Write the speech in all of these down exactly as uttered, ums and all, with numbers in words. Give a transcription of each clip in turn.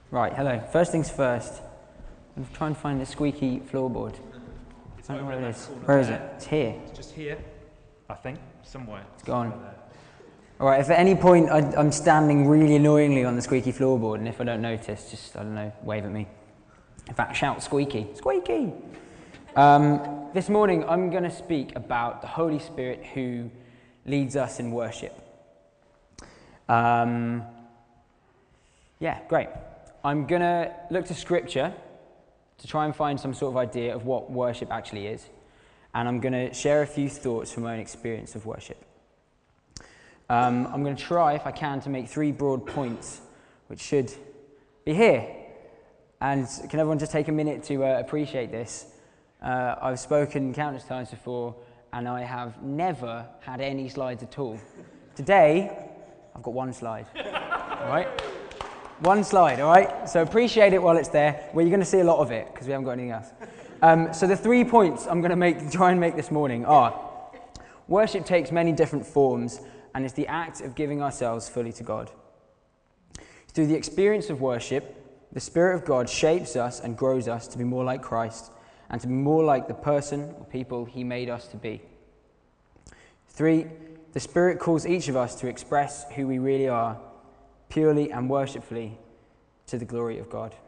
Right, hello. First things first. I'm trying to find the squeaky floorboard. It's I don't know over where in it that is. corner Where is there. it? It's here. It's just here, I think, somewhere. It's gone. Somewhere there. Alright, if at any point I, I'm standing really annoyingly on the squeaky floorboard, and if I don't notice, just, I don't know, wave at me. In fact, shout squeaky. Squeaky! Um, this morning I'm going to speak about the Holy Spirit who leads us in worship. Um, yeah, great. I'm going to look to Scripture to try and find some sort of idea of what worship actually is. And I'm going to share a few thoughts from my own experience of worship. Um, I'm going to try, if I can, to make three broad points, which should be here. And can everyone just take a minute to uh, appreciate this? Uh, I've spoken countless times before, and I have never had any slides at all. Today, I've got one slide. All right? One slide, all right? So appreciate it while it's there. Well, you're going to see a lot of it, because we haven't got anything else. Um, so the three points I'm going to make, try and make this morning are: worship takes many different forms, and is the act of giving ourselves fully to God. Through the experience of worship, the Spirit of God shapes us and grows us to be more like Christ and to be more like the person or people He made us to be. Three, the Spirit calls each of us to express who we really are, purely and worshipfully, to the glory of God.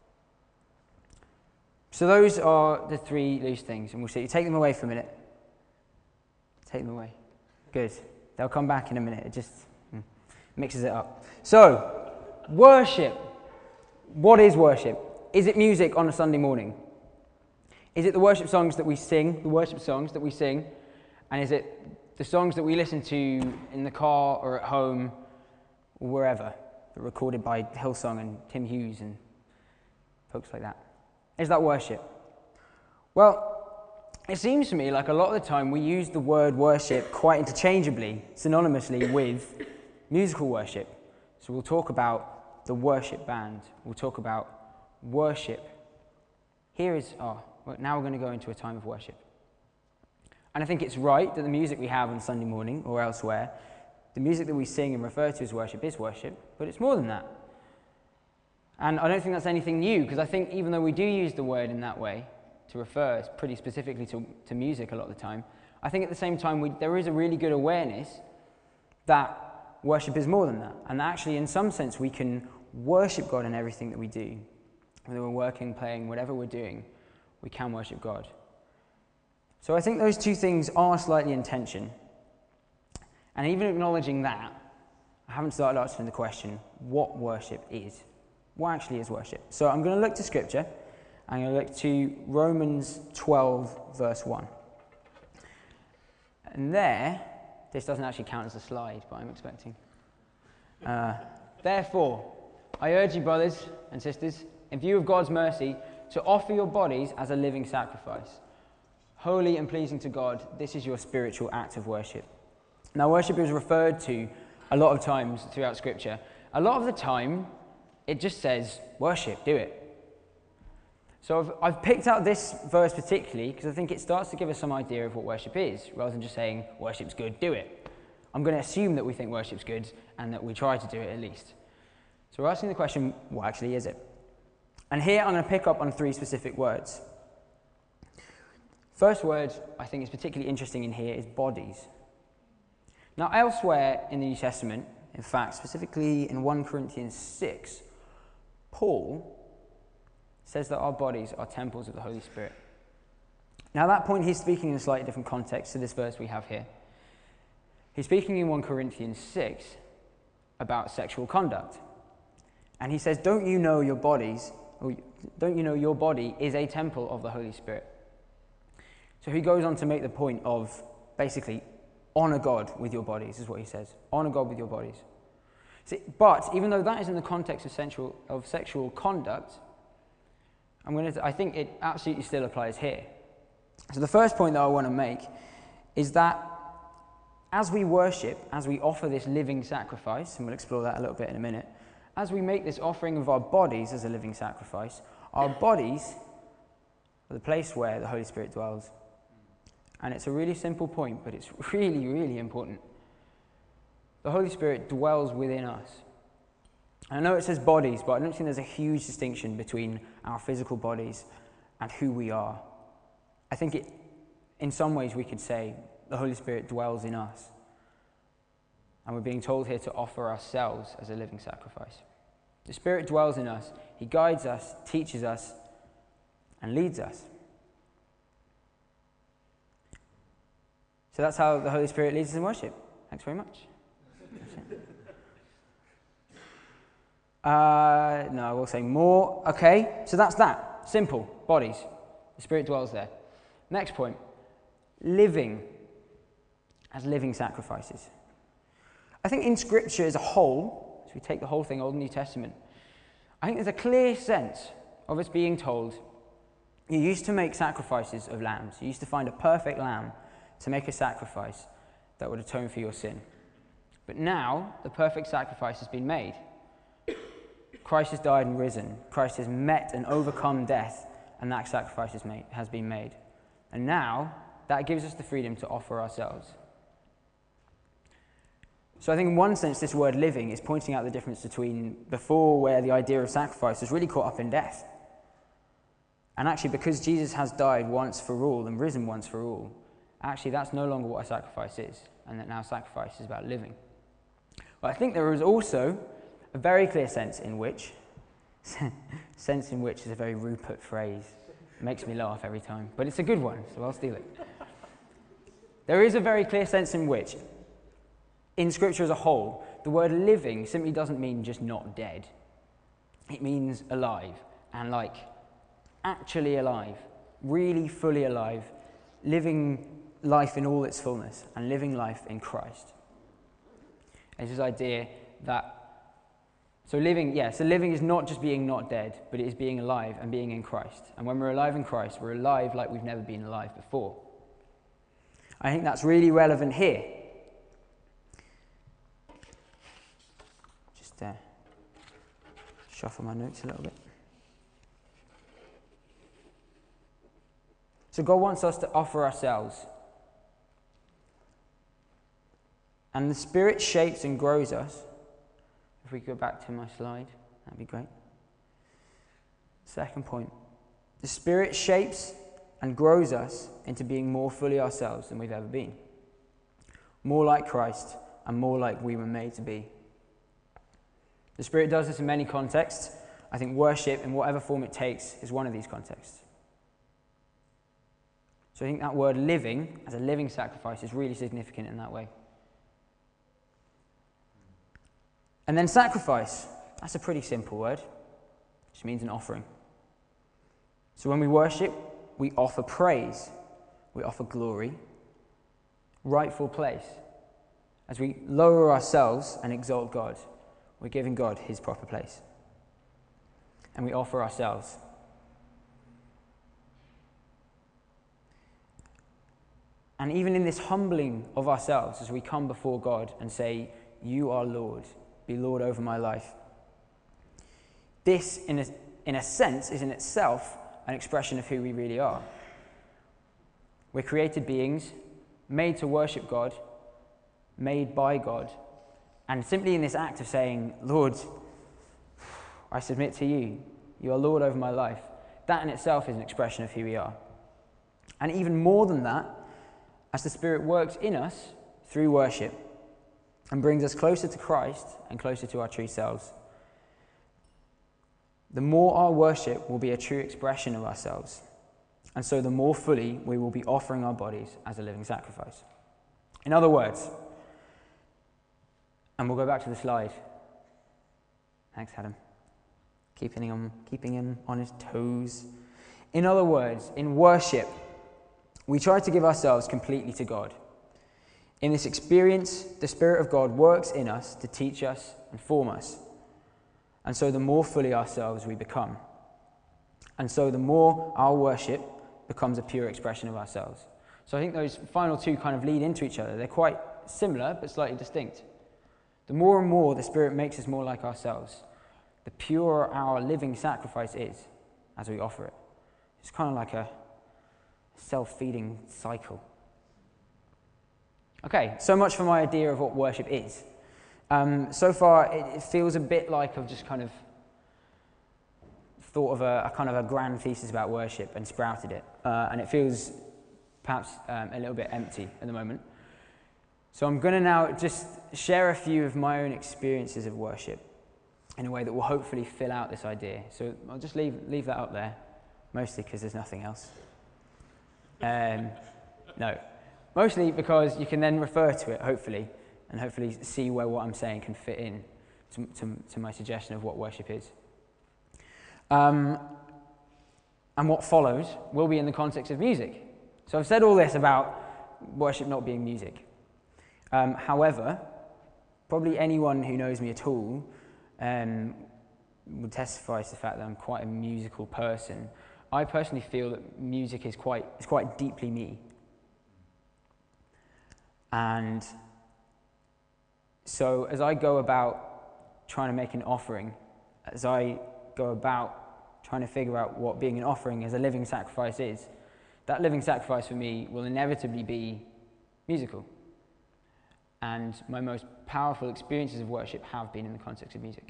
So those are the three loose things, and we'll see. Take them away for a minute. Take them away. Good. They'll come back in a minute. It just mm, mixes it up. So, worship. What is worship? Is it music on a Sunday morning? Is it the worship songs that we sing, the worship songs that we sing? And is it the songs that we listen to in the car or at home or wherever, that are recorded by Hillsong and Tim Hughes and folks like that? Is that worship? Well, it seems to me like a lot of the time we use the word worship quite interchangeably, synonymously with musical worship. So we'll talk about the worship band. We'll talk about worship. Here is, oh, well, now we're going to go into a time of worship. And I think it's right that the music we have on Sunday morning or elsewhere, the music that we sing and refer to as worship is worship, but it's more than that. And I don't think that's anything new, because I think even though we do use the word in that way, to refer pretty specifically to, to music a lot of the time, I think at the same time we, there is a really good awareness that worship is more than that, and that actually in some sense we can worship God in everything that we do. Whether we're working, playing, whatever we're doing, we can worship God. So I think those two things are slightly in tension, and even acknowledging that, I haven't started answering the question, what worship is. What actually is worship? So I'm going to look to Scripture. I'm going to look to Romans twelve, verse one. And there, this doesn't actually count as a slide, but I'm expecting. Uh, Therefore, I urge you, brothers and sisters, in view of God's mercy, to offer your bodies as a living sacrifice, holy and pleasing to God. This is your spiritual act of worship. Now, worship is referred to a lot of times throughout Scripture. A lot of the time, it just says, worship, do it. So I've, I've picked out this verse particularly because I think it starts to give us some idea of what worship is, rather than just saying, worship's good, do it. I'm going to assume that we think worship's good and that we try to do it at least. So we're asking the question, what actually is it? And here I'm going to pick up on three specific words. First word I think is particularly interesting in here is bodies. Now elsewhere in the New Testament, in fact, specifically in First Corinthians six, Paul says that our bodies are temples of the Holy Spirit. Now at that point he's speaking in a slightly different context to this verse we have here. He's speaking in First Corinthians six about sexual conduct. And he says, don't you know your bodies, or don't you know your body is a temple of the Holy Spirit? So he goes on to make the point of basically honor God with your bodies, is what he says. Honor God with your bodies. See, but even though that is in the context of sexual, of sexual conduct, I'm going to, I think it absolutely still applies here. So the first point that I want to make is that as we worship, as we offer this living sacrifice, and we'll explore that a little bit in a minute, as we make this offering of our bodies as a living sacrifice, our bodies are the place where the Holy Spirit dwells. And it's a really simple point, but it's really, really important. The Holy Spirit dwells within us. And I know it says bodies, but I don't think there's a huge distinction between our physical bodies and who we are. I think it, in some ways we could say the Holy Spirit dwells in us. And we're being told here to offer ourselves as a living sacrifice. The Spirit dwells in us. He guides us, teaches us, and leads us. So that's how the Holy Spirit leads us in worship. Thanks very much. Uh, no, I will say more. Okay, so that's that. Simple. Bodies. The Spirit dwells there. Next point. Living as living sacrifices. I think in Scripture as a whole, as we take the whole thing, Old and New Testament, I think there's a clear sense of us being told, you used to make sacrifices of lambs. You used to find a perfect lamb to make a sacrifice that would atone for your sin. But now, the perfect sacrifice has been made. Christ has died and risen. Christ has met and overcome death, and that sacrifice is made, has been made. And now, that gives us the freedom to offer ourselves. So I think in one sense, this word living is pointing out the difference between before, where the idea of sacrifice was really caught up in death. And actually, because Jesus has died once for all and risen once for all, actually that's no longer what a sacrifice is, and that now sacrifice is about living. But I think there is also a very clear sense in which, sense in which is a very Rupert phrase. It makes me laugh every time, but it's a good one, so I'll steal it. There is a very clear sense in which, in Scripture as a whole, the word living simply doesn't mean just not dead. It means alive, and like actually alive, really fully alive, living life in all its fullness, and living life in Christ. It's this idea that, so living, yeah, so living is not just being not dead, but it is being alive and being in Christ. And when we're alive in Christ, we're alive like we've never been alive before. I think that's really relevant here. Just uh, shuffle my notes a little bit. So God wants us to offer ourselves. And the Spirit shapes and grows us. If we go back to my slide, that'd be great. Second point. The Spirit shapes and grows us into being more fully ourselves than we've ever been. More like Christ and more like we were made to be. The Spirit does this in many contexts. I think worship, in whatever form it takes, is one of these contexts. So I think that word living, as a living sacrifice, is really significant in that way. And then sacrifice, that's a pretty simple word, which means an offering. So when we worship, we offer praise, we offer glory, rightful place. As we lower ourselves and exalt God, we're giving God his proper place. And we offer ourselves. And even in this humbling of ourselves, as we come before God and say, you are Lord, be Lord over my life. This, in a, in a sense, is in itself an expression of who we really are. We're created beings, made to worship God, made by God, and simply in this act of saying, Lord, I submit to you, you are Lord over my life, that in itself is an expression of who we are. And even more than that, as the Spirit works in us through worship and brings us closer to Christ and closer to our true selves, the more our worship will be a true expression of ourselves. And so the more fully we will be offering our bodies as a living sacrifice. In other words, and we'll go back to the slide. Thanks, Adam. Keeping him, keeping him on his toes. In other words, in worship, we try to give ourselves completely to God. In this experience, the Spirit of God works in us to teach us and form us. And so the more fully ourselves we become. And so the more our worship becomes a pure expression of ourselves. So I think those final two kind of lead into each other. They're quite similar, but slightly distinct. The more and more the Spirit makes us more like ourselves, the purer our living sacrifice is as we offer it. It's kind of like a self-feeding cycle. Okay, so much for my idea of what worship is. Um, so far, it, it feels a bit like I've just kind of thought of a, a kind of a grand thesis about worship and sprouted it, uh, and it feels perhaps um, a little bit empty at the moment. So I'm going to now just share a few of my own experiences of worship in a way that will hopefully fill out this idea. So I'll just leave leave that up there, mostly because there's nothing else. Um, no, mostly because you can then refer to it, hopefully, and hopefully see where what I'm saying can fit in to, to, to my suggestion of what worship is. Um, and what follows will be in the context of music. So I've said all this about worship not being music. Um, however, probably anyone who knows me at all um, would testify to the fact that I'm quite a musical person. I personally feel that music is quite, is quite deeply me. And so as I go about trying to make an offering, as I go about trying to figure out what being an offering as a living sacrifice is, that living sacrifice for me will inevitably be musical. And my most powerful experiences of worship have been in the context of music.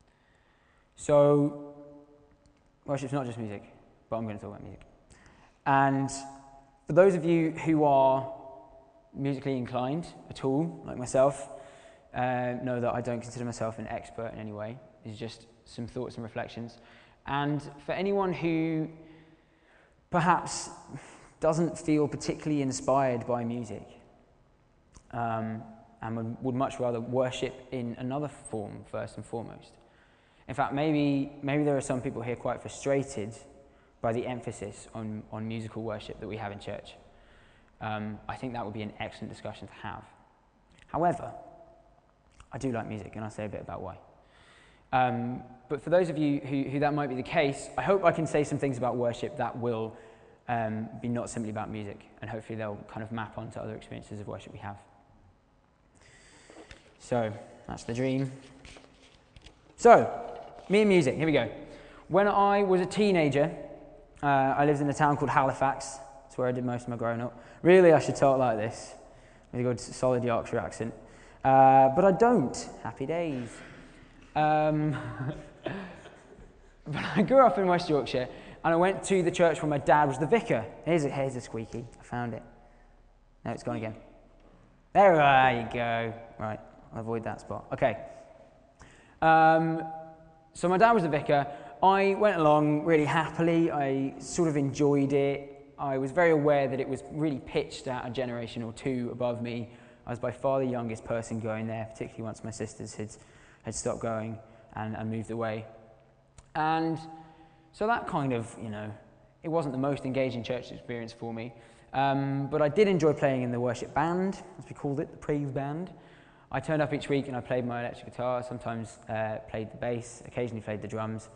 So, worship's not just music, but I'm going to talk about music. And for those of you who are musically inclined at all, like myself, uh, know that I don't consider myself an expert in any way. These are just some thoughts and reflections. And for anyone who perhaps doesn't feel particularly inspired by music, um, and would, would much rather worship in another form first and foremost. In fact, maybe maybe there are some people here quite frustrated by the emphasis on, on musical worship that we have in church. Um, I think that would be an excellent discussion to have. However, I do like music, and I'll say a bit about why. Um, but for those of you who, who that might be the case, I hope I can say some things about worship that will um, be not simply about music, and hopefully they'll kind of map onto other experiences of worship we have. So, that's the dream. So, me and music, here we go. When I was a teenager, uh, I lived in a town called Halifax. That's where I did most of my growing up. Really, I should talk like this, with a good solid Yorkshire accent. Uh, but I don't. Happy days. Um, but I grew up in West Yorkshire, and I went to the church where my dad was the vicar. Here's a, here's a squeaky. I found it. No, it's gone again. There, there you go. Right, I'll avoid that spot. Okay. Um, so my dad was the vicar. I went along really happily. I sort of enjoyed it. I was very aware that it was really pitched at a generation or two above me. I was by far the youngest person going there, particularly once my sisters had, had stopped going and, and moved away. And so that kind of, you know, it wasn't the most engaging church experience for me. Um, but I did enjoy playing in the worship band, as we called it, the praise band. I turned up each week and I played my electric guitar, sometimes uh, played the bass, occasionally played the drums,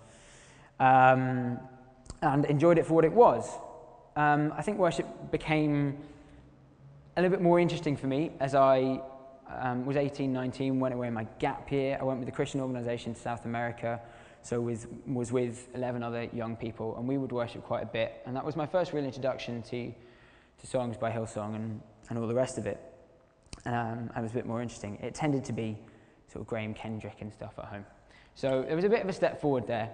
um, and enjoyed it for what it was. Um, I think worship became a little bit more interesting for me as I um, was eighteen, nineteen, went away in my gap year. I went with a Christian organisation to South America, so with, was with eleven other young people, and we would worship quite a bit. And that was my first real introduction to, to songs by Hillsong and, and all the rest of it. Um, it was a bit more interesting. It tended to be sort of Graham Kendrick and stuff at home. So there was a bit of a step forward there.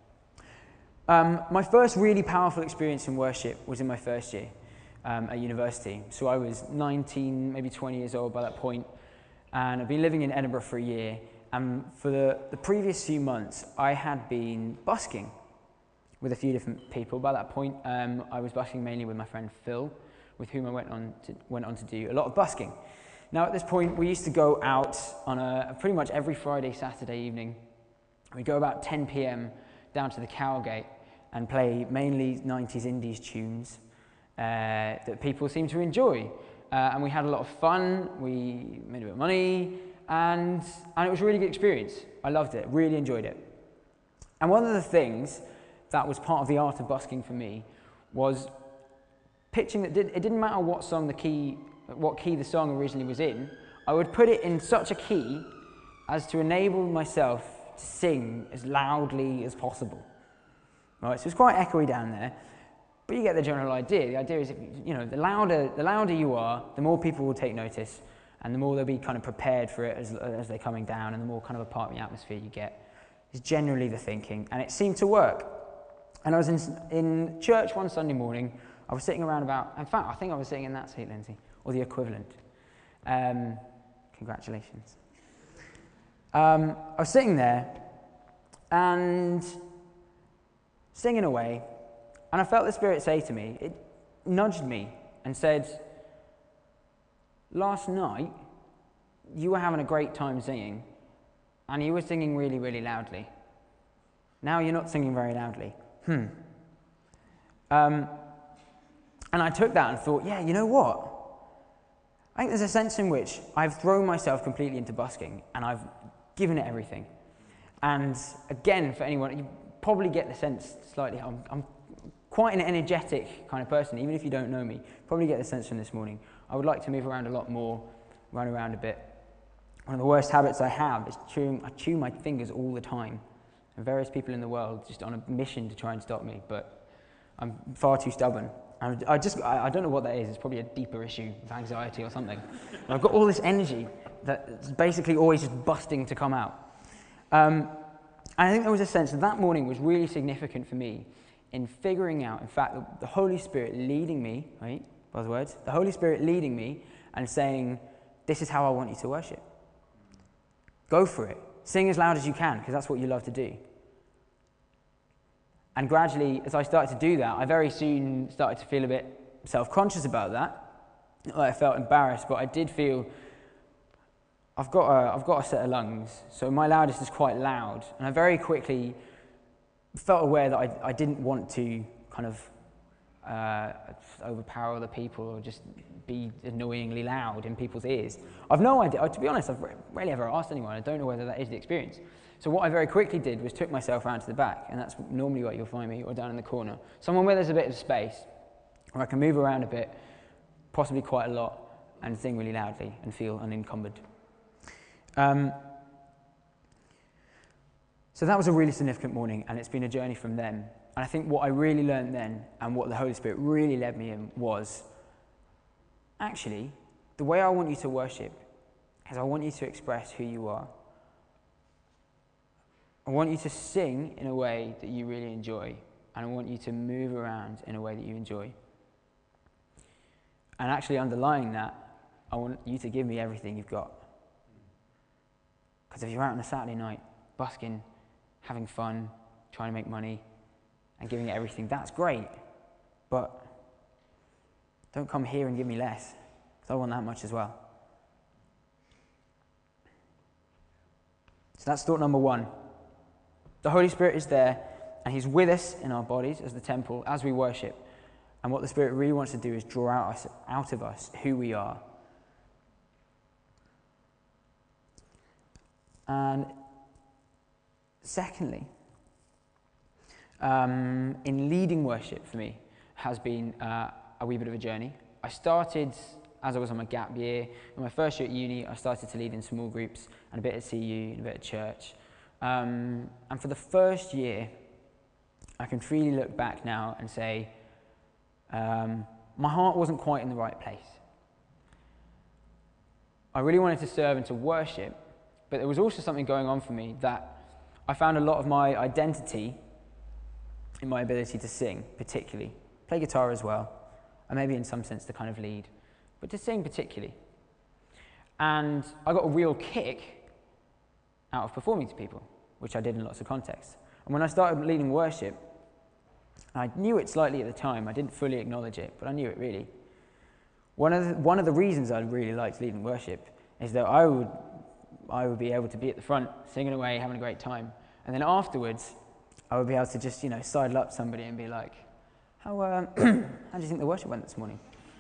Um, my first really powerful experience in worship was in my first year um, at university. So I was nineteen, maybe twenty years old by that point, and I've been living in Edinburgh for a year. And for the, the previous few months, I had been busking with a few different people. By that point, um, I was busking mainly with my friend Phil, with whom I went on to, went on to do a lot of busking. Now, at this point, we used to go out on a pretty much every Friday, Saturday evening. We'd go about ten p m down to the Cowgate and play mainly nineties indies tunes uh, that people seemed to enjoy. Uh, and we had a lot of fun, we made a bit of money, and, and it was a really good experience. I loved it, really enjoyed it. And one of the things that was part of the art of busking for me was pitching that did, it didn't matter what song the key, what key the song originally was in, I would put it in such a key as to enable myself to sing as loudly as possible. Right, so it's quite echoey down there, but you get the general idea. The idea is, if, you know, the louder, the louder you are, the more people will take notice, and the more they'll be kind of prepared for it as, as they're coming down, and the more kind of a part of the atmosphere you get, is generally the thinking, and it seemed to work. And I was in, in church one Sunday morning. I was sitting around about, in fact, I think I was sitting in that seat, Lindsay, or the equivalent. Um, congratulations. Um, I was sitting there and singing away, and I felt the Spirit say to me, it nudged me and said, last night you were having a great time singing, and you were singing really, really loudly. Now you're not singing very loudly. Hmm. Um, and I took that and thought, yeah, you know what? I think there's a sense in which I've thrown myself completely into busking, and I've given it everything. And again, for anyone, you probably get the sense slightly, I'm, I'm quite an energetic kind of person, even if you don't know me. Probably get the sense from this morning. I would like to move around a lot more, run around a bit. One of the worst habits I have is chewing, I chew my fingers all the time. And various people in the world just on a mission to try and stop me, but I'm far too stubborn. I, I just, I, I don't know what that is. It's probably a deeper issue of anxiety or something. I've got all this energy that's basically always just busting to come out. Um, and I think there was a sense that that morning was really significant for me in figuring out, in fact, the, the Holy Spirit leading me, right, buzzwords, the Holy Spirit leading me and saying, this is how I want you to worship. Go for it. Sing as loud as you can, because that's what you love to do. And gradually, as I started to do that, I very soon started to feel a bit self-conscious about that. Not that I felt embarrassed, but I did feel I've got a, I've got a set of lungs, so my loudest is quite loud. And I very quickly felt aware that I, I didn't want to kind of uh, overpower other people or just be annoyingly loud in people's ears. I've no idea. To be honest, I've rarely ever asked anyone. I don't know whether that is the experience. So what I very quickly did was took myself around to the back, and that's normally what you'll find me, or down in the corner. Somewhere where there's a bit of space, where I can move around a bit, possibly quite a lot, and sing really loudly and feel unencumbered. Um, so that was a really significant morning, and it's been a journey from then. And I think what I really learned then, and what the Holy Spirit really led me in, was, actually, the way I want you to worship is I want you to express who you are. I want you to sing in a way that you really enjoy, and I want you to move around in a way that you enjoy. And actually underlying that, I want you to give me everything you've got. Because if you're out on a Saturday night, busking, having fun, trying to make money, and giving it everything, that's great. But don't come here and give me less, because I want that much as well. So that's thought number one. The Holy Spirit is there, and he's with us in our bodies as the temple, as we worship. And what the Spirit really wants to do is draw out, us, out of us who we are. And secondly, um, in leading worship for me has been uh, a wee bit of a journey. I started, as I was on my gap year, in my first year at uni, I started to lead in small groups and a bit at C U and a bit at church. Um, and for the first year, I can freely look back now and say, um, my heart wasn't quite in the right place. I really wanted to serve and to worship, but there was also something going on for me that I found a lot of my identity in my ability to sing, particularly. Play guitar as well, and maybe in some sense to kind of lead, but to sing particularly. And I got a real kick out of performing to people, which I did in lots of contexts. And when I started leading worship, I knew it slightly at the time, I didn't fully acknowledge it, but I knew it really. One of the, one of the reasons I really liked leading worship is that I would, I would be able to be at the front, singing away, having a great time. And then afterwards, I would be able to just, you know, sidle up somebody and be like, how, um, how do you think the worship went this morning?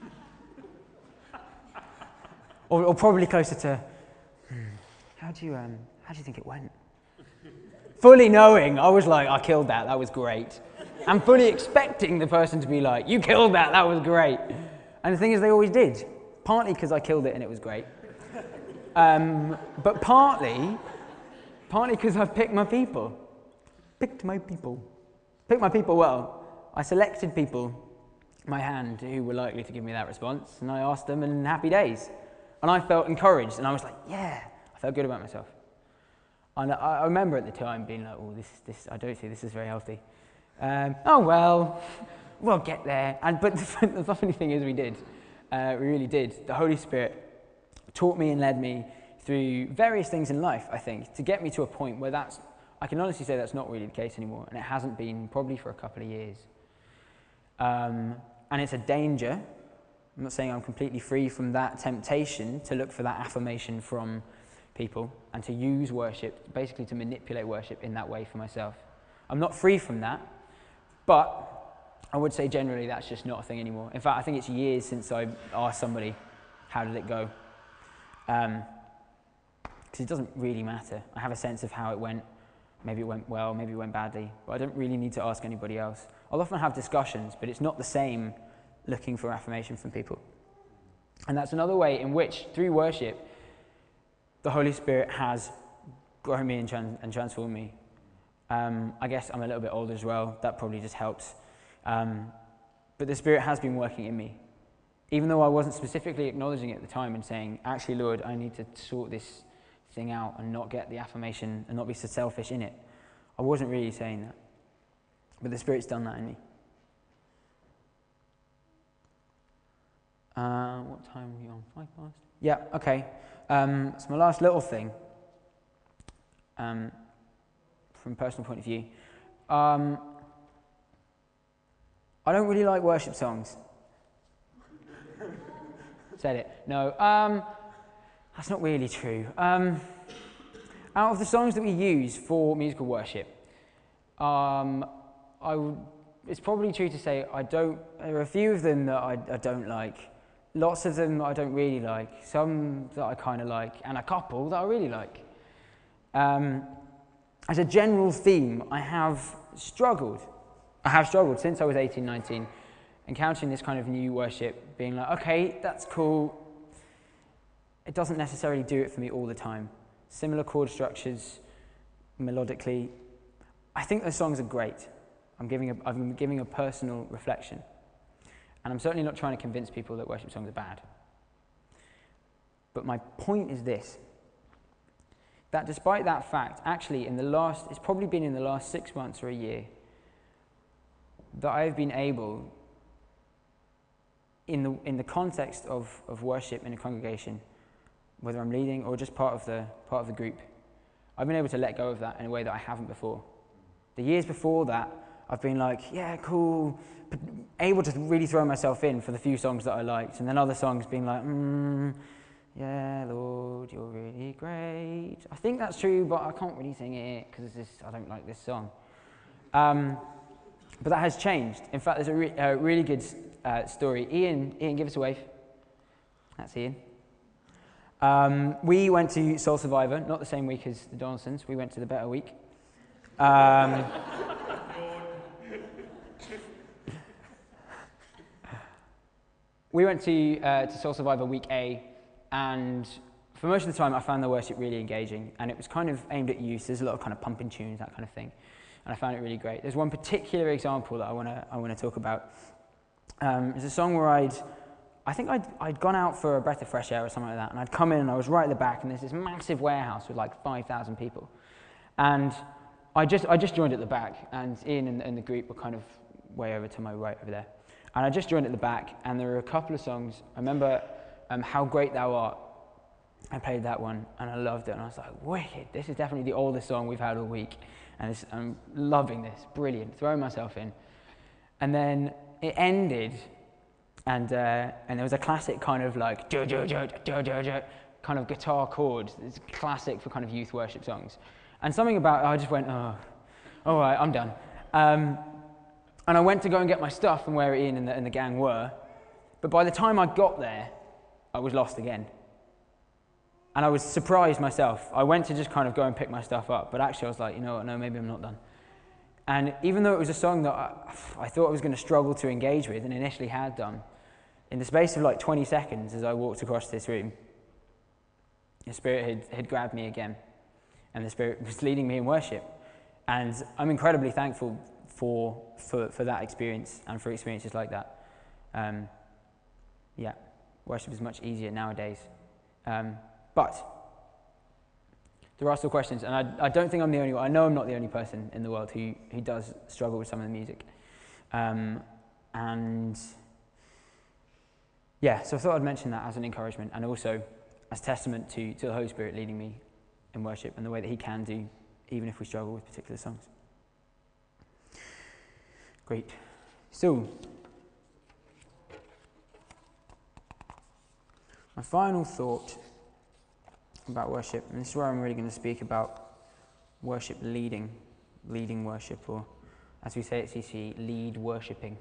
or, or probably closer to, hmm, how do you, um, how do you think it went? Fully knowing, I was like, I killed that, that was great. And fully expecting the person to be like, you killed that, that was great. And the thing is, they always did. Partly because I killed it and it was great. Um, but partly, partly because I picked my people. Picked my people. Picked my people well. I selected people, my hand, who were likely to give me that response, and I asked them, and happy days. And I felt encouraged, and I was like, yeah, I felt good about myself. And I, I remember at the time being like, oh, this, this, I don't see this is very healthy. Um, oh, well, we'll get there. And, but the, the funny thing is we did. Uh, we really did. The Holy Spirit taught me and led me through various things in life, I think, to get me to a point where that's, I can honestly say that's not really the case anymore, and it hasn't been probably for a couple of years. Um, and it's a danger. I'm not saying I'm completely free from that temptation to look for that affirmation from people and to use worship, basically to manipulate worship in that way for myself. I'm not free from that, but I would say generally that's just not a thing anymore. In fact, I think it's years since I asked somebody, how did it go? Um, because it doesn't really matter. I have a sense of how it went. Maybe it went well, maybe it went badly, but I don't really need to ask anybody else. I'll often have discussions, but it's not the same looking for affirmation from people. And that's another way in which, through worship, the Holy Spirit has grown me and, trans- and transformed me. Um, I guess I'm a little bit older as well. That probably just helps. Um, but the Spirit has been working in me. Even though I wasn't specifically acknowledging it at the time and saying, actually, Lord, I need to sort this thing out and not get the affirmation and not be so selfish in it. I wasn't really saying that. But the Spirit's done that in me. Uh, what time are we on? Five past? Yeah, okay. Um, so my last little thing, um, from a personal point of view, um, I don't really like worship songs. Said it. No, um, that's not really true. Um, out of the songs that we use for musical worship, um, I would, it's probably true to say I don't. There are a few of them that I, I don't like. Lots of them that I don't really like, some that I kind of like, and a couple that I really like. Um, as a general theme, I have struggled. I have struggled since I was eighteen, nineteen, encountering this kind of new worship, being like, okay, that's cool. It doesn't necessarily do it for me all the time. Similar chord structures, melodically. I think those songs are great. I'm giving a, I'm giving a personal reflection. And I'm certainly not trying to convince people that worship songs are bad. But my point is this, that despite that fact, actually in the last, it's probably been in the last six months or a year, that I've been able, in the in the context of, of worship in a congregation, whether I'm leading or just part of the part of the group, I've been able to let go of that in a way that I haven't before. The years before that, I've been like, yeah, cool, but able to really throw myself in for the few songs that I liked, and then other songs being like, mm, yeah, Lord, you're really great. I think that's true, but I can't really sing it because I don't like this song. Um, but that has changed. In fact, there's a, re- a really good uh, story. Ian, Ian, give us a wave. That's Ian. Um, we went to Soul Survivor, not the same week as the Donaldsons. We went to the Better Week. Um, we went to uh, to Soul Survivor week A, and for most of the time I found the worship really engaging, and it was kind of aimed at youth. There's a lot of kind of pumping tunes, that kind of thing, and I found it really great. There's one particular example that I want to I want to talk about. Um, it's a song where I'd I think I'd, I'd gone out for a breath of fresh air or something like that, and I'd come in and I was right at the back, and there's this massive warehouse with like five thousand people. And I just I just joined at the back, and Ian and, and the group were kind of way over to my right over there. And I just joined at the back, and there were a couple of songs. I remember um, How Great Thou Art. I played that one, and I loved it, and I was like, wicked, this is definitely the oldest song we've had all week. And it's, I'm loving this, brilliant, throwing myself in. And then it ended, and uh, and there was a classic kind of like, jo, jo, jo, jo, jo, jo, kind of guitar chord. It's classic for kind of youth worship songs. And something about, I just went, oh, all right, I'm done. Um, and I went to go and get my stuff from where Ian and the, and the gang were. But by the time I got there, I was lost again. And I was surprised myself. I went to just kind of go and pick my stuff up, but actually I was like, you know what, no, maybe I'm not done. And even though it was a song that I, I thought I was going to struggle to engage with, and initially had done, in the space of like twenty seconds as I walked across this room, the Spirit had, had grabbed me again, and the Spirit was leading me in worship. And I'm incredibly thankful for for, for that experience, and for experiences like that. Um, yeah, worship is much easier nowadays Um, but there are still questions, and I, I don't think I'm the only one. I know I'm not the only person in the world who, who does struggle with some of the music. Um, and yeah, so I thought I'd mention that as an encouragement and also as testament to, to the Holy Spirit leading me in worship and the way that he can do, even if we struggle with particular songs. Great. So, my final thought about worship, and this is where I'm really going to speak about worship leading, leading worship, or as we say at C C, lead worshipping.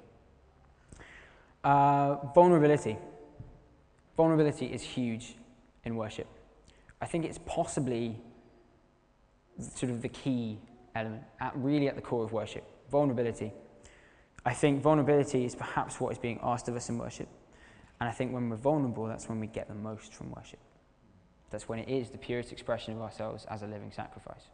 Uh, vulnerability. Vulnerability is huge in worship. I think it's possibly sort of the key element, at, really at the core of worship. Vulnerability. I think vulnerability is perhaps what is being asked of us in worship. And I think when we're vulnerable, that's when we get the most from worship. That's when it is the purest expression of ourselves as a living sacrifice.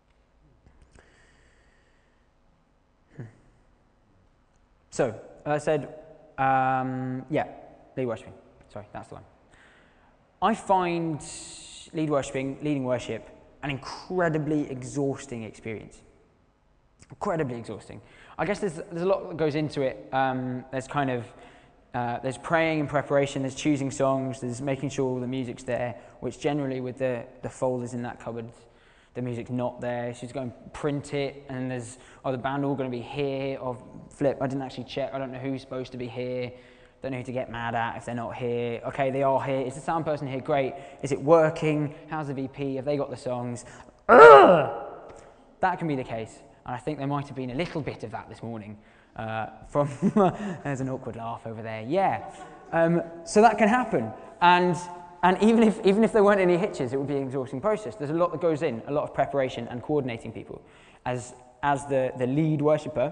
Hmm. So, as I said, um, yeah, lead worshipping. Sorry, that's the one. I find lead worshipping, leading worship, an incredibly exhausting experience. Incredibly exhausting. I guess there's, there's a lot that goes into it. Um, there's kind of, uh, there's praying and preparation, there's choosing songs, there's making sure all the music's there, which generally with the, the folders in that cupboard, the music's not there. She's going to print it, and there's, oh, the band are all going to be here, or flip, I didn't actually check, I don't know who's supposed to be here, don't know who to get mad at if they're not here. Okay, they are here. Is the sound person here? Great. Is it working? How's the V P? Have they got the songs? Ugh! That can be the case. And I think there might have been a little bit of that this morning uh, from, there's an awkward laugh over there, yeah. Um, so that can happen. And and even if even if there weren't any hitches, it would be an exhausting process. There's a lot that goes in, a lot of preparation and coordinating people. As, as the, the lead worshipper,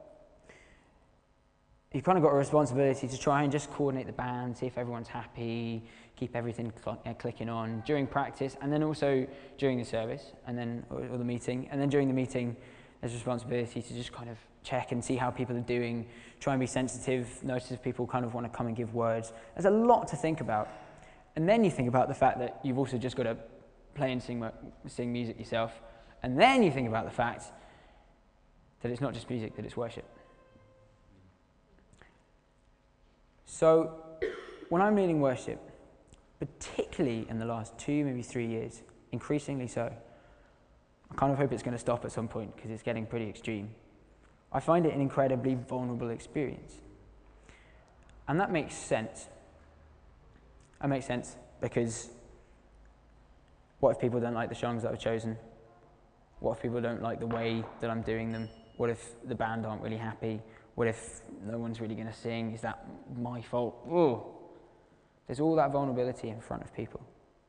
you've kind of got a responsibility to try and just coordinate the band, see if everyone's happy, keep everything cl- uh, clicking on during practice, and then also during the service, and then or, or the meeting, and then during the meeting, there's a responsibility to just kind of check and see how people are doing, try and be sensitive, notice if people kind of want to come and give words. There's a lot to think about. And then you think about the fact that you've also just got to play and sing, sing music yourself. And then you think about the fact that it's not just music, that it's worship. So when I'm leading worship, particularly in the last two, maybe three years, increasingly so, I kind of hope it's going to stop at some point because it's getting pretty extreme. I find it an incredibly vulnerable experience. And that makes sense. That makes sense because what if people don't like the songs that I've chosen? What if people don't like the way that I'm doing them? What if the band aren't really happy? What if no one's really going to sing? Is that my fault? Ugh. There's all that vulnerability in front of people.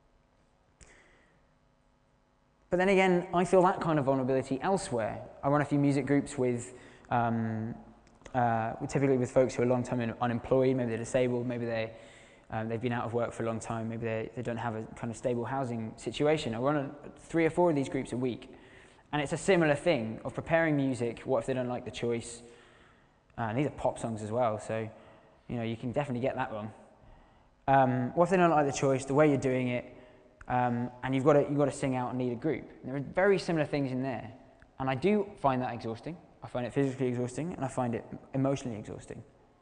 But then again, I feel that kind of vulnerability elsewhere. I run a few music groups with, um, uh, typically with folks who are long-term unemployed, maybe they're disabled, maybe they, um, they've been out of work for a long time, maybe they, they don't have a kind of stable housing situation. I run a, three or four of these groups a week. And it's a similar thing of preparing music. What if they don't like the choice? Uh, and these are pop songs as well, so you know you can definitely get that wrong. Um, what if they don't like the choice, the way you're doing it, um, and you've got to you've got to sing out and lead a group? And there are very similar things in there, and I do find that exhausting. I find it physically exhausting, and I find it emotionally exhausting.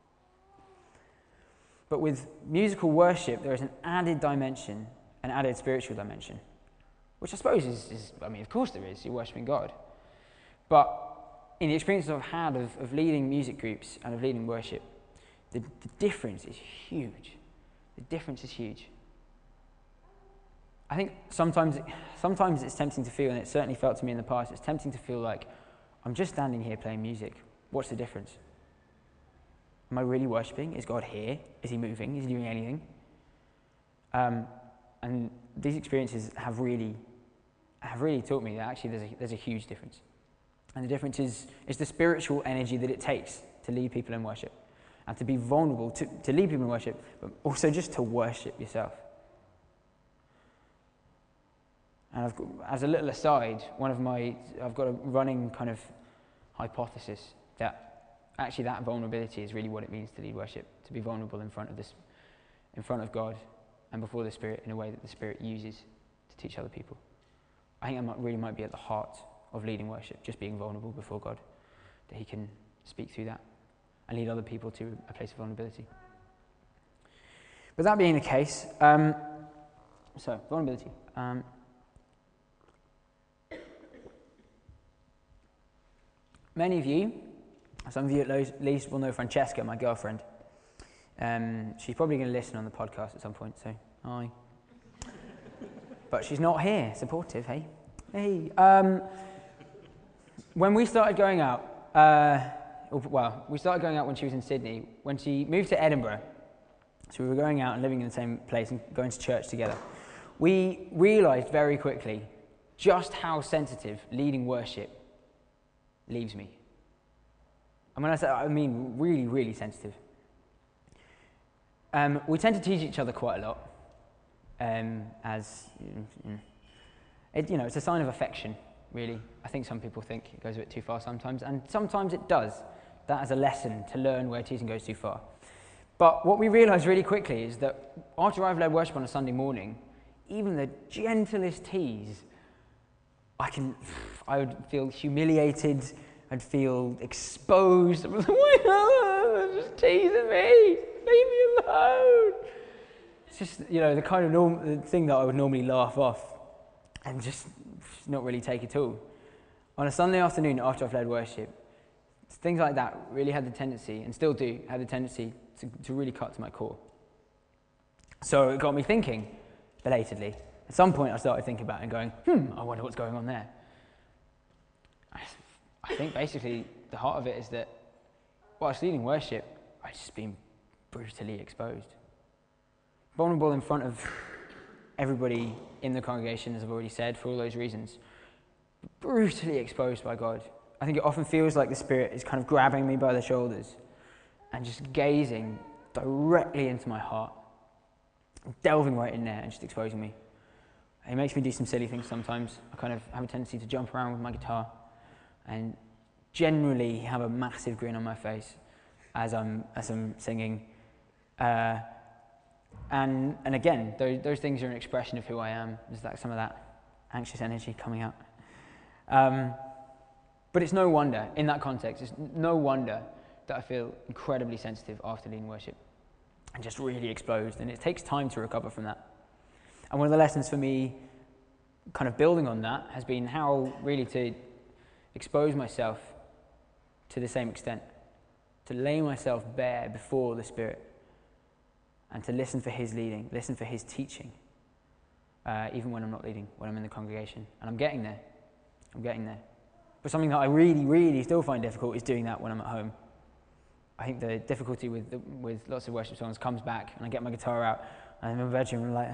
But with musical worship, there is an added dimension, an added spiritual dimension, which I suppose is, is I mean, of course there is. You're worshiping God, but in the experiences I've had of, of leading music groups and of leading worship, the, the difference is huge. The difference is huge. I think sometimes, sometimes it's tempting to feel, and it certainly felt to me in the past, it's tempting to feel like, I'm just standing here playing music. What's the difference? Am I really worshipping? Is God here? Is he moving? Is he doing anything? Um, and these experiences have really, have really taught me that actually there's a, there's a huge difference. And the difference is, is the spiritual energy that it takes to lead people in worship and to be vulnerable, to, to lead people in worship, but also just to worship yourself. And I've got, as a little aside, one of my, I've got a running kind of hypothesis that actually that vulnerability is really what it means to lead worship, to be vulnerable in front of this, in front of God, and before the Spirit in a way that the Spirit uses to teach other people. I think that might, really might be at the heart of leading worship, just being vulnerable before God, that he can speak through that and lead other people to a place of vulnerability. But that being the case, um, so vulnerability. Um, many of you, some of you at least will know Francesca, my girlfriend. Um, she's probably going to listen on the podcast at some point, so hi. But she's not here, supportive, hey? Hey. Um, when we started going out, uh, well, we started going out when she was in Sydney. When she moved to Edinburgh, so we were going out and living in the same place and going to church together, we realised very quickly just how sensitive leading worship leaves me. And when I say, I mean really, really sensitive. Um, we tend to tease each other quite a lot, um, as, it, you know, it's a sign of affection, really. I think some people think it goes a bit too far sometimes, and sometimes it does. That is a lesson to learn where teasing goes too far. But what we realised really quickly is that after I've led worship on a Sunday morning, even the gentlest tease, I can, I would feel humiliated, I'd feel exposed. I was like, why just teasing me? Leave me alone. It's just, you know, the kind of norm, the thing that I would normally laugh off and just not really take at all. On a Sunday afternoon after I've led worship, things like that really had the tendency, and still do, have the tendency to, to really cut to my core. So it got me thinking, belatedly. At some point I started thinking about it and going, hmm, I wonder what's going on there. I, I think basically the heart of it is that whilst leading worship, I've just been brutally exposed. Vulnerable in front of everybody in the congregation, as I've already said, for all those reasons. Brutally exposed by God. I think it often feels like the Spirit is kind of grabbing me by the shoulders and just gazing directly into my heart, delving right in there and just exposing me. It makes me do some silly things sometimes. I kind of have a tendency to jump around with my guitar and generally have a massive grin on my face as I'm as I'm singing. Uh, and and again, those those things are an expression of who I am. There's like some of that anxious energy coming out. Um, but it's no wonder, in that context, it's no wonder that I feel incredibly sensitive after leading worship and just really exposed. And it takes time to recover from that. And one of the lessons for me, kind of building on that, has been how really to expose myself to the same extent, to lay myself bare before the Spirit, and to listen for His leading, listen for His teaching, uh, even when I'm not leading, when I'm in the congregation. And I'm getting there. I'm getting there. But something that I really, really still find difficult is doing that when I'm at home. I think the difficulty with the, with lots of worship songs comes back, and I get my guitar out, and I'm in my bedroom, and I'm like,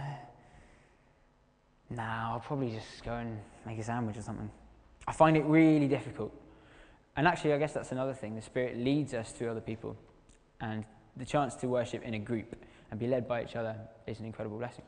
nah, I'll probably just go and make a sandwich or something. I find it really difficult. And actually, I guess that's another thing. The Spirit leads us through other people. And the chance to worship in a group and be led by each other is an incredible blessing.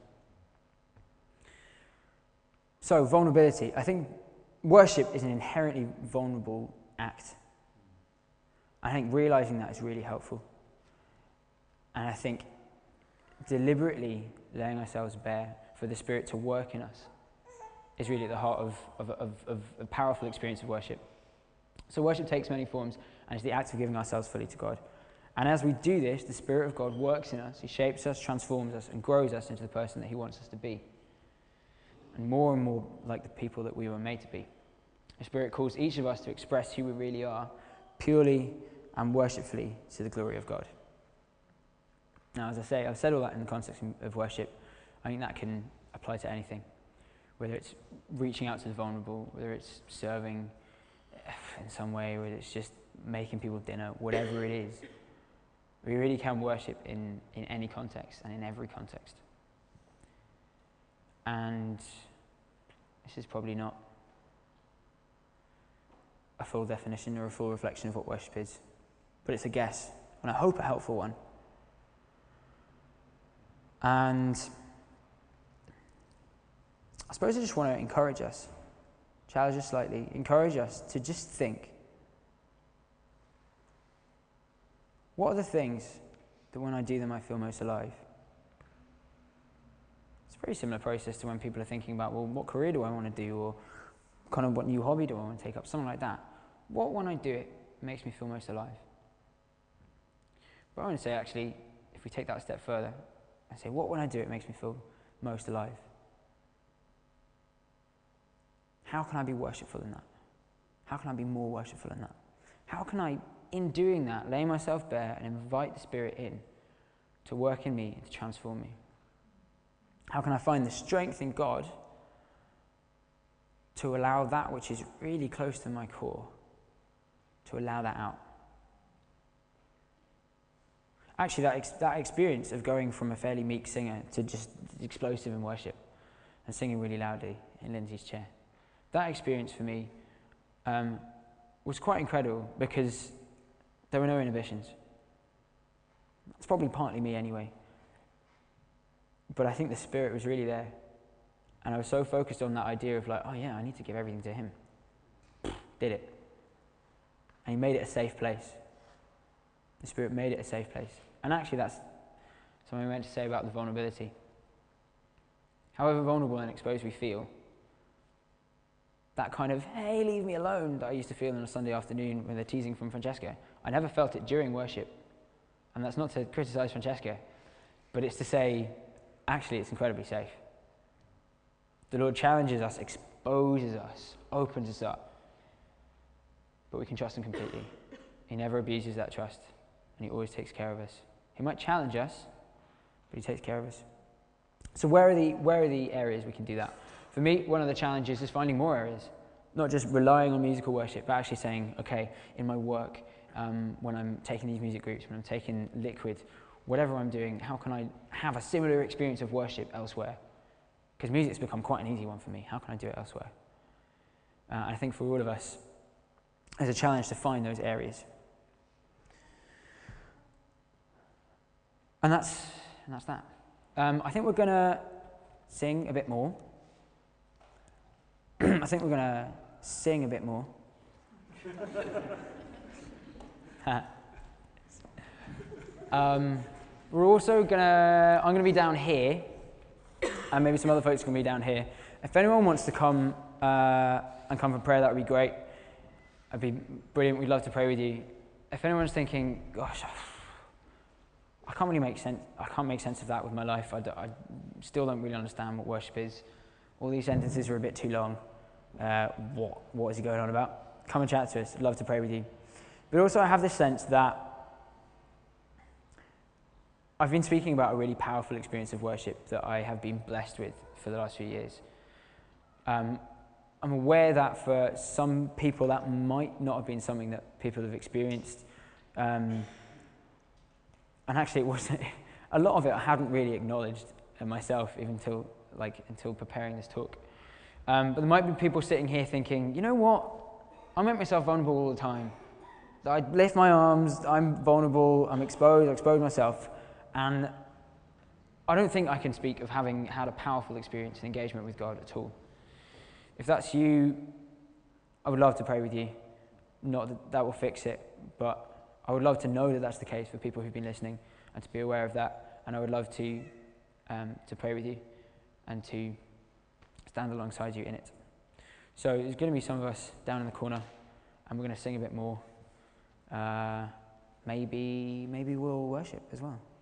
So, vulnerability. I think worship is an inherently vulnerable act. I think realizing that is really helpful. And I think deliberately laying ourselves bare for the Spirit to work in us is really at the heart of, of, of, of a powerful experience of worship. So worship takes many forms, and it's the act of giving ourselves fully to God. And as we do this, the Spirit of God works in us. He shapes us, transforms us, and grows us into the person that He wants us to be. And more and more like the people that we were made to be. The Spirit calls each of us to express who we really are, purely and worshipfully to the glory of God. Now, as I say, I've said all that in the context of worship. I think that can apply to anything. Whether it's reaching out to the vulnerable, whether it's serving in some way, whether it's just making people dinner, whatever it is. We really can worship in, in any context and in every context. And this is probably not a full definition or a full reflection of what worship is, but it's a guess, and I hope a helpful one. And I suppose I just want to encourage us, challenge us slightly, encourage us to just think, what are the things that when I do them I feel most alive? very similar process to when people are thinking about, well, what career do I want to do, or kind of what new hobby do I want to take up, something like that. What, when I do it, makes me feel most alive? But I want to say, actually, if we take that a step further, and say, what when I do it makes me feel most alive? How can I be worshipful in that? How can I be more worshipful in that? How can I, in doing that, lay myself bare and invite the Spirit in to work in me and to transform me? How can I find the strength in God to allow that which is really close to my core, to allow that out? Actually, that, ex- that experience of going from a fairly meek singer to just explosive in worship and singing really loudly in Lindsay's chair, that experience for me um, was quite incredible because there were no inhibitions. It's probably partly me anyway. But I think the Spirit was really there. And I was so focused on that idea of like, oh yeah, I need to give everything to Him. Did it. And He made it a safe place. The Spirit made it a safe place. And actually that's something I meant to say about the vulnerability. However vulnerable and exposed we feel, that kind of, hey, leave me alone, that I used to feel on a Sunday afternoon when they're teasing from Francesca, I never felt it during worship. And that's not to criticize Francesca, but it's to say, actually, it's incredibly safe. The Lord challenges us, exposes us, opens us up, but we can trust Him completely. He never abuses that trust, and He always takes care of us. He might challenge us, but He takes care of us. So where are the, where are the areas we can do that? For me, one of the challenges is finding more areas, not just relying on musical worship, but actually saying, okay, in my work, um, when I'm taking these music groups, when I'm taking Liquid, whatever I'm doing, how can I have a similar experience of worship elsewhere? Because music's become quite an easy one for me. How can I do it elsewhere? Uh, and I think for all of us, there's a challenge to find those areas. And that's, and that's that. Um, I think we're going to sing a bit more. I think we're going to sing a bit more. um, we're also going to, I'm going to be down here, and maybe some other folks are going to be down here. If anyone wants to come uh, and come for prayer, that would be great. That'd be brilliant. We'd love to pray with you. If anyone's thinking, gosh, I can't really make sense, I can't make sense of that with my life. I, d- I still don't really understand what worship is. All these sentences are a bit too long. Uh, what, what is he going on about? Come and chat to us. I'd love to pray with you. But also I have this sense that I've been speaking about a really powerful experience of worship that I have been blessed with for the last few years. Um, I'm aware that for some people that might not have been something that people have experienced. Um, and actually it wasn't, a lot of it I hadn't really acknowledged myself even until, like, until preparing this talk. Um, but there might be people sitting here thinking, you know what, I make myself vulnerable all the time. I lift my arms, I'm vulnerable, I'm exposed, I expose myself. And I don't think I can speak of having had a powerful experience and engagement with God at all. If that's you, I would love to pray with you. Not that that will fix it, but I would love to know that that's the case for people who've been listening and to be aware of that. And I would love to um, to pray with you and to stand alongside you in it. So there's going to be some of us down in the corner, and we're going to sing a bit more. Uh, maybe, maybe we'll worship as well.